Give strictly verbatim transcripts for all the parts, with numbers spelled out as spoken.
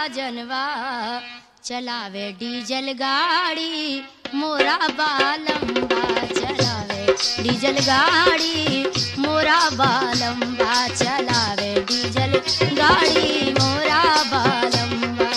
साजनवा चलावे डीजल गाड़ी मोरा बालम्बा चलावे डीजल गाड़ी मोरा बालम्बा चलावे डीजल गाड़ी मोरा बालम्बा।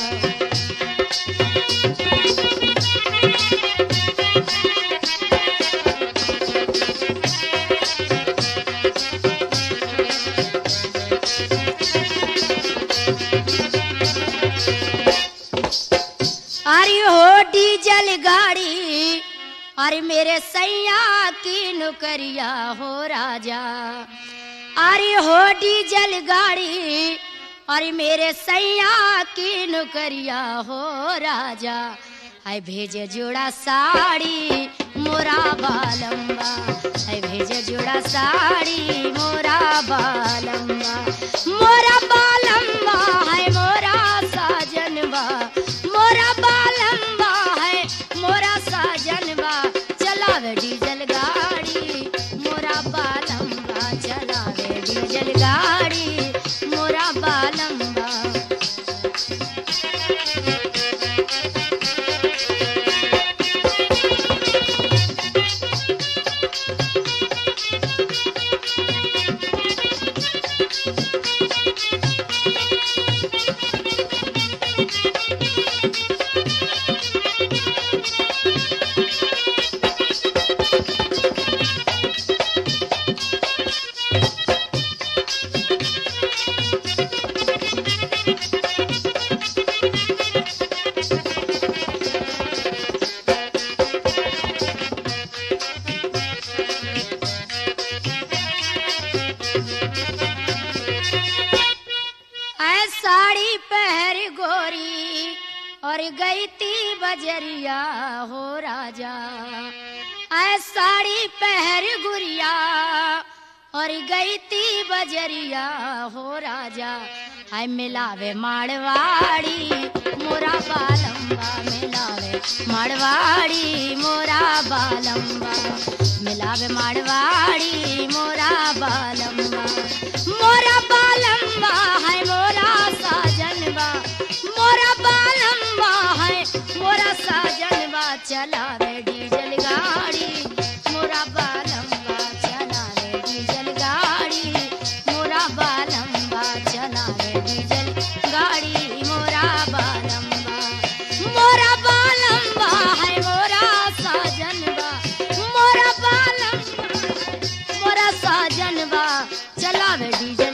अरे हो डीजल गाड़ी अरे मेरे सैया की नौकरिया हो राजा। अरे हो डीजल गाड़ी अरे मेरे सैया की नौकरिया हो राजा। है भेजे जोड़ा साड़ी मोरा बालम्बा है भेजे जोड़ा साड़ी मोरा बालम्बा मोरा बालम्बा है मोरा साजनवा मोरा बालम्बा है मोरा साजनवा चलावे डीजल गाड़ी मोरा बालम्बा चलावे डीजल गाड़ी मोरा बालम्बा। साड़ी पहर गोरी और गई थी बजरिया हो राजा। ऐ साड़ी पहर गुरिया और गई थी बजरिया हो राजा। है मिलावे माड़वाड़ी मोरा बालम्बा मिलावे माड़वाड़ी मोरा बालम्बा मिलावे माड़वाड़ी मोरा बालम्बा मोरा बालम्बा है मोरा साजनवा मोरा बालम्बा है मोरा साजनवा चलावे डीजल गाड़ी मोरा बालम्बा चलावे डीजल गाड़ी मोरा बालम्बा चलावे डीजल गाड़ी मोरा बालम्बा मोरा बालम्बा है मोरा साजनवा मोरा बालम्बा मोरा साजनवा चलावे डीजल